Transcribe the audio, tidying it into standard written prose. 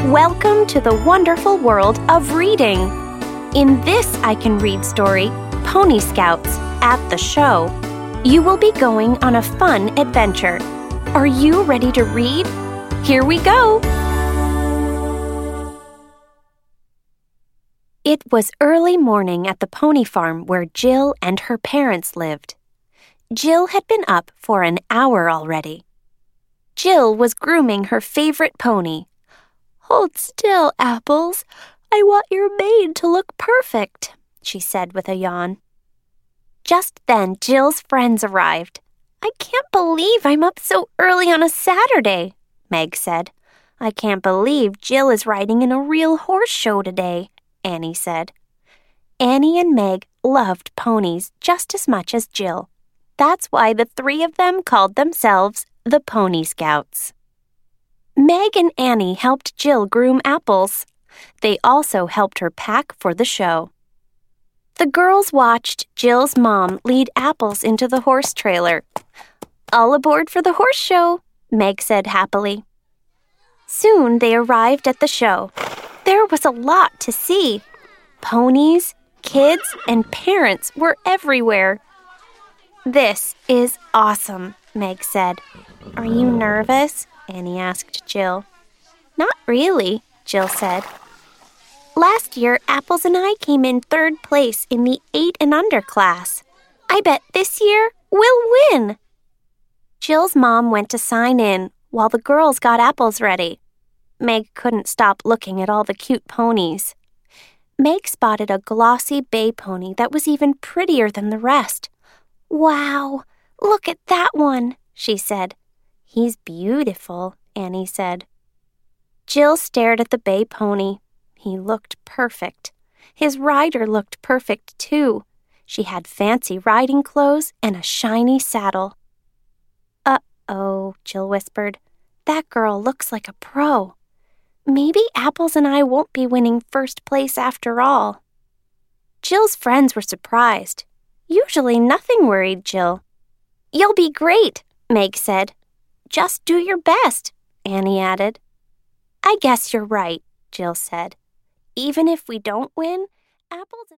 Welcome to the wonderful world of reading. In this I Can Read story, Pony Scouts at the show, you will be going on a fun adventure. Are you ready to read? Here we go! It was early morning at the pony farm where Jill and her parents lived. Jill had been up for an hour already. Jill was grooming her favorite pony. "Hold still, Apples. I want your mane to look perfect," she said with a yawn. Just then, Jill's friends arrived. "I can't believe I'm up so early on a Saturday," Meg said. "I can't believe Jill is riding in a real horse show today," Annie said. Annie and Meg loved ponies just as much as Jill. That's why the three of them called themselves the Pony Scouts. Meg and Annie helped Jill groom Apples. They also helped her pack for the show. The girls watched Jill's mom lead Apples into the horse trailer. "All aboard for the horse show," Meg said happily. Soon they arrived at the show. There was a lot to see. Ponies, kids, and parents were everywhere. "This is awesome," Meg said. "Are you nervous?" Annie asked Jill. "Not really," Jill said. "Last year, Apples and I came in third place in the 8 and under class. I bet this year we'll win." Jill's mom went to sign in while the girls got Apples ready. Meg couldn't stop looking at all the cute ponies. Meg spotted a glossy bay pony that was even prettier than the rest. "Wow, look at that one," she said. "He's beautiful," Annie said. Jill stared at the bay pony. He looked perfect. His rider looked perfect, too. She had fancy riding clothes and a shiny saddle. "Uh-oh," Jill whispered. "That girl looks like a pro. Maybe Apples and I won't be winning first place after all." Jill's friends were surprised. Usually nothing worried Jill. "You'll be great," Meg said. "Just do your best," Annie added. "I guess you're right," Jill said. "Even if we don't win, Apples..."